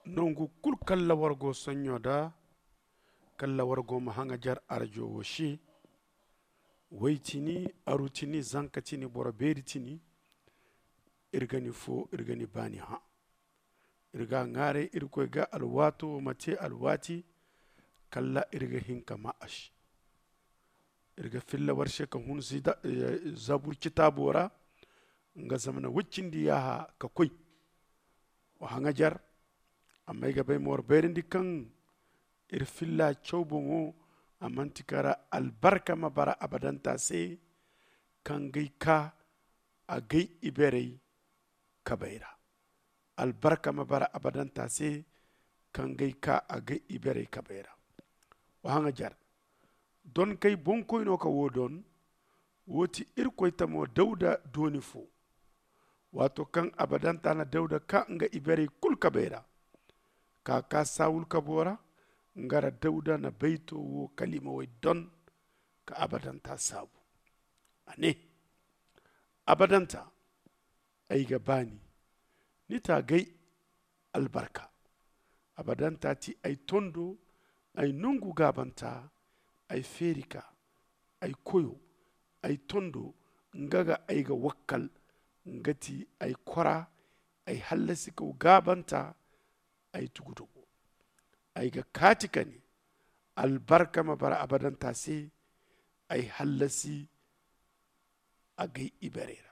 nongu kul kalla wargo sonyoda kalla wargo mahanga jar arjo woshi waitini arutini zankatini bora beritini irgani fo irgani bani ha irga ngare irko ga alwato mate alwati kalla irga hinka ma'ash irga filla warshe kan hun zida zabur kitabora nga zamana wuccindi yaha ka koy wa hanga jar amma ga bay mor berindi kan ir filla chawbongo amantikara albarka mabara abadanta se kan gai ka a gai iberei kabaira albarka mabara abadanta se kan gai ka a gai iberei kabaira wa hanga jar don kai bonkoy no ka wodon woti irkoy tamo dauda doni fo wato kan abadanta na dauda ka nga iberei kul kabaira ka sawul kabora ngara dauda na baito wo kalima way don ka abadanta sabu ane abadanta ay gabani nita gai albarka abadanta ti ay tondo ay nungu gabanta ay ferika ay koyo ay tondo ngaga ay ga wakkal ngati ay kora ay hallasi ko gabanta ay tugutugo ay ga katika ne albarka mabara abadanta sai ay hallasi a gai iberera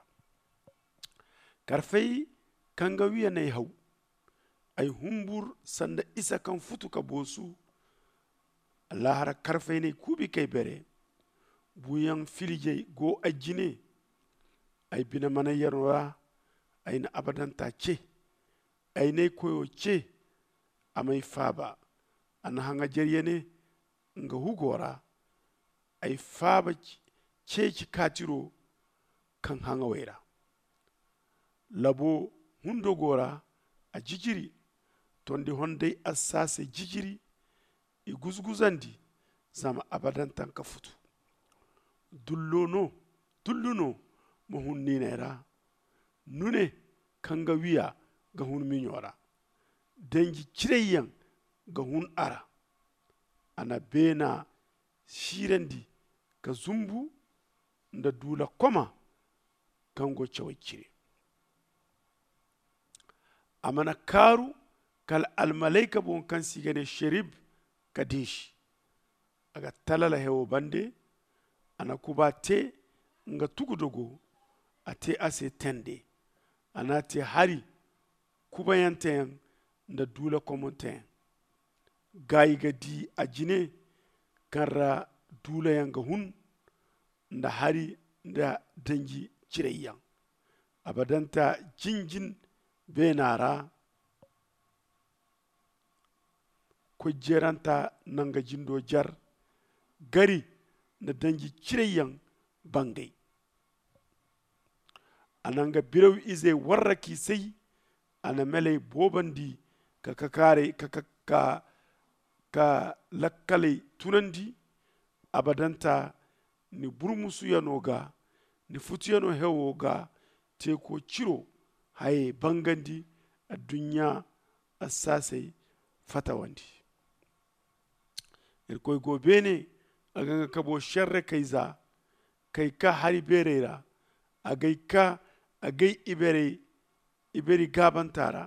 karfai kan ga wiya na hau ay humbur sanda isa kan futu ka bosu allahara karfai ne kubi kai bere buyan filijai go ajine ay bina mana yarwa ay na abadanta ce ay ne koyo ce amai faba an hanga jaryene nga hugora ay faba ceci katiro kan hanga waira labo hundo gora a jijiri tondi hondai asase jijiri i guzguzandi zama abadan tanka futu dulluno mo hunninera nune kanga wiya ga hun minyora dangi cireyan ga hun ara ana bena shirandi ka zumbu da dula koma kango cewa cire amana karu kal almalaika bon kan sigane sherib kadish aga talala hewo bande ana kubate nga tugudogo ate ase tende ana te hari kubayanten da dula komonten gayi ga di a jine kanra dula yanga hun da hari da dangi cirayyan abadanta jinjin benara ko jeranta nanga jindo jar gari da dangi cirayyan bangai ananga biraw ize warraki sai ana mele bobandi ka kakare ka lakkale tunandi abadanta ni burmusu yanoga ni futu yano hewoga te ko ciro haye bangandi a dunya asase fatawandi irkoy go bene aganga kabo sharre kaiza kai ka hari berera agai iberi gabantara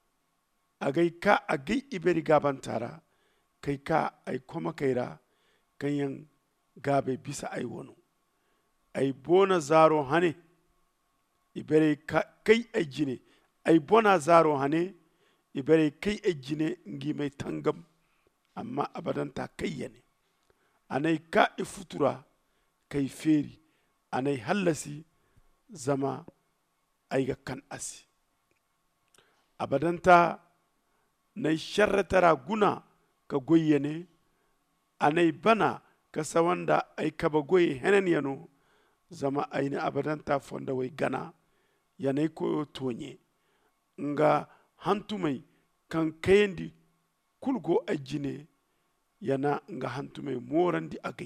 agai iberi gabantara kai ka ai koma kaira kanyan gabe bisa ai wono ai bona zaro hane ibere kai ai jine ai bona zaro hane ibere kai ai jine ngi mai tangam amma abadanta kayyane anai ka ifutura kai feri anai hallasi zama ai ga kan asi abadanta nai sharratara guna ka goyyane anai bana ka sawanda ai kaba goyi henen yano zama aini abadanta fonda wai gana yanai koyo tonye nga hantumai kan kayendi kulgo ajine yana nga hantumai morandi agai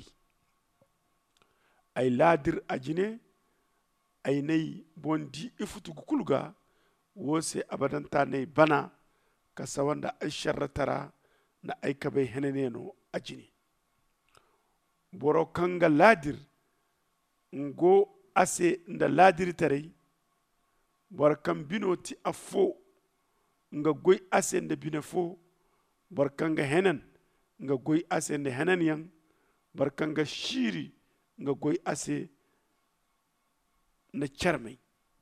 ai ladir ajine ai nei bondi ifutu kulga wose abadanta nei bana ka sawanda ay sharratara na ay kabay heneneno ajini boro kanga ladir ngo ase nda ladir tarai bor kan binoti afo nga goy ase nda binefo bor kanga henen nga goy ase nda henen yang bor kanga shiri nga goy ase na charmai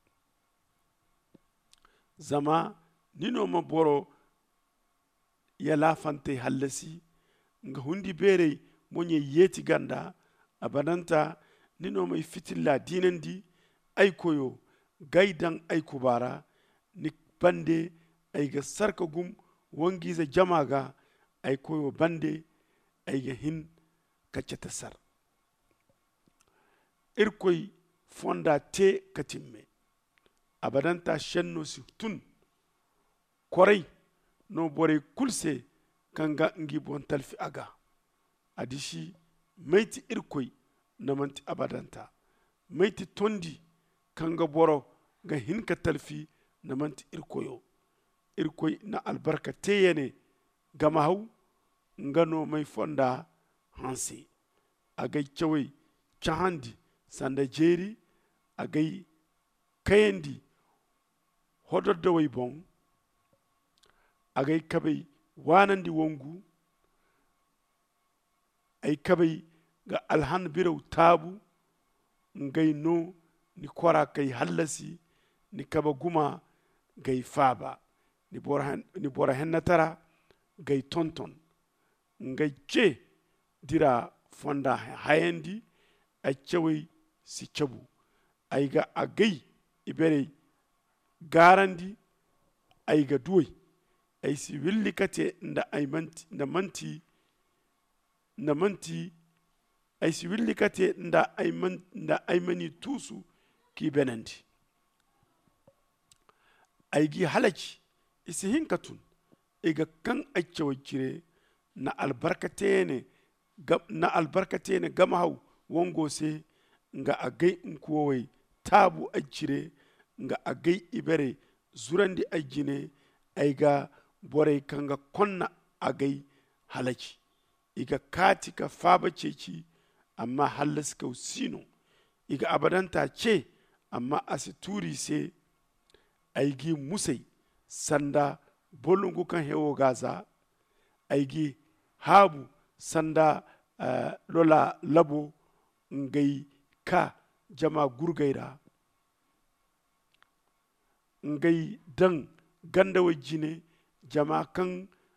zama nino ma boro ya lafante hallasi nga hundi bere monye yeti ganda abananta nino mai fitilla dinandi ay koyo gaidan ay kubara ni bande ay ga sarka gum wangiza jamaga ay koyo bande ay ga hin kaccata sar irkoy fonda te katimme abadanta shenno si tun koray no bore kulse kanga ngi bon talfi aga adishi meiti irkoy namanti abadanta meiti tondi kanga boro ga hinka talfi namanti irkoy na albarka teyene gama haw ngano mai fonda hansi agay chawai chahandi sanda jeri agay kayendi hododdo way bon agay kabay wanandi wongu ay kabay ga alhan biraw tabu ngay no ni kora kay hallasi ni kaba guma gay faba ni bora hennatara gay tonton ngay ce dira fonda hayendi ay ceway si cebu ay ga agay ibere garandi ay ga duway ay si willikate nda ay manti ay si willikate nda ay mani tusu ki benandi ay gi halaci isi hinkatun iga kan ay cewakire na albarkatene gama haw wongo se nga agay nkuwowai tabu ajire nga agay ibere zurandi ajine ayga boray kanga konna agay halaci iga kati ka faba ceci amma hallas ka sino iga abadanta ce amma asituri se aygi musai sanda bolungu kan hewo gaza aygi habu sanda lola labo ngay ka jama gurgaira ngay dan ganda wajine jama kan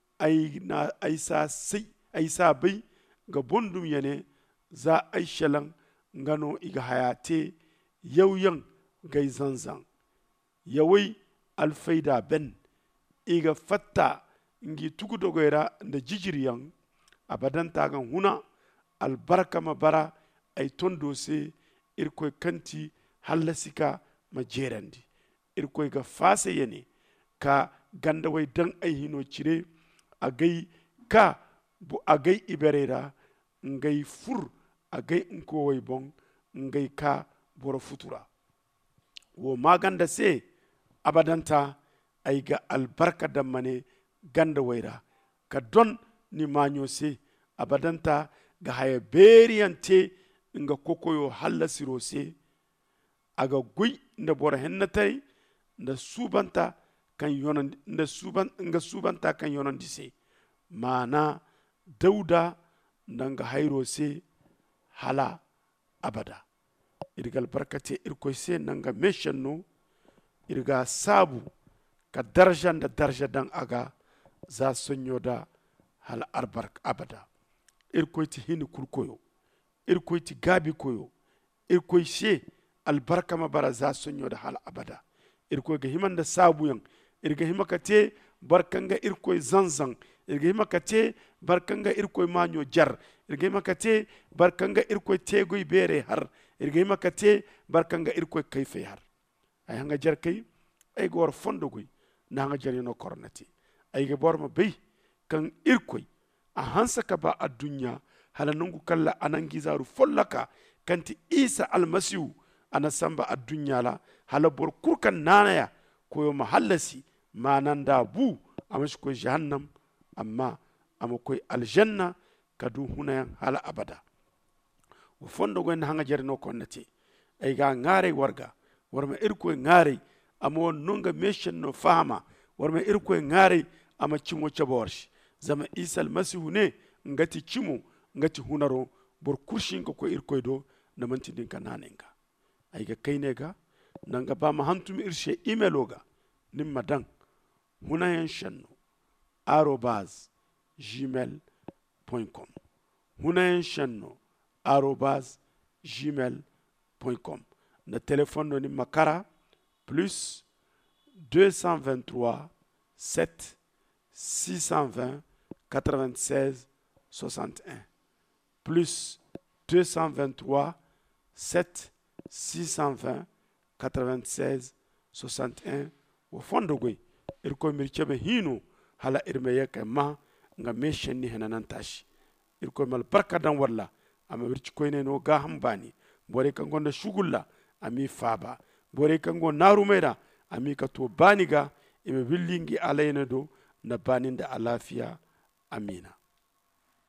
ay sa bai ga bondum yane za ay shalan ngano iga hayate yauyan gay zanzan yawai alfaida ben iga fatta ngi tugu dogoyra nda jijiriyan abadan tagan huna albarka mabara ay tondo se irkoy kanti hallasika majerandi irkoy ga fase yene ka ganda way dan ay hino cire agay ka bu agay iberera ngay fur agay nko way bon ngay ka boro futura wo maganda se abadanta ay ga albarka dammane ganda wayra ka don ni manyo se abadanta ga haya beriyante nga kokoyo halla siro se aga guy nda bora hennatay nda subanta kan yonan nda subanta kan yonan dise mana dauda nanga hayro se hala abada irgal barkate irkoy se nanga meshanno irga sabu ka daraja dan aga za sonyo da hal arbark abada irkoy ti hini kurkoyo irkoy ti gabi koyo irkoy se albarka mabara za sonyo da hal abada irkoy ga himanda sabu yang irga himakate barkanga irkoy zanzan irga himakate barkanga irkoy manyo jar irga himakate barkanga irkoy tegoy bere har irga himakate barkanga irkoy kayfe har ay hanga jar kay ay gor fondogoy na hanga jar yono kornati ay ga borma bay kan irkoy a hansa ka ba a dunya hala nungu kalla anangi zaru follaka kanti isa almasihu ana samba a dunya la hala bor kurkan nanaya koyo mahallasi mananda bu amashi koy jahannam amma ama koy aljanna kadu hunayan hala abada wo fondo gwen hanga jarno konnati ay ga ngare warga warma irko ngare ama won nonga meshen no fahama warma irko ngare ama cimo chaborshi zama isa almasihu ne ngati cimo ngati hunaro bor kurshin ko irko do na manti din kananenga ay ga kayne ga nanga ba ma hantum irshe emailoga nimma dan hunayan shanno @gmail.com hunayan shanno @gmail.com na téléphone no nimma kara plus 223 7 620 96 61 plus 223 7 620 96 61 wo fondo goy irko mirchebe hino hala irme yake ma nga meshen ni henanan tashi irko mal barka dan walla ama wirci koyne no ga hambani bore kan gonda shugulla ami faba bore kan go naru meda ami ka to baniga ime billingi alayna do na baninda alafiya amina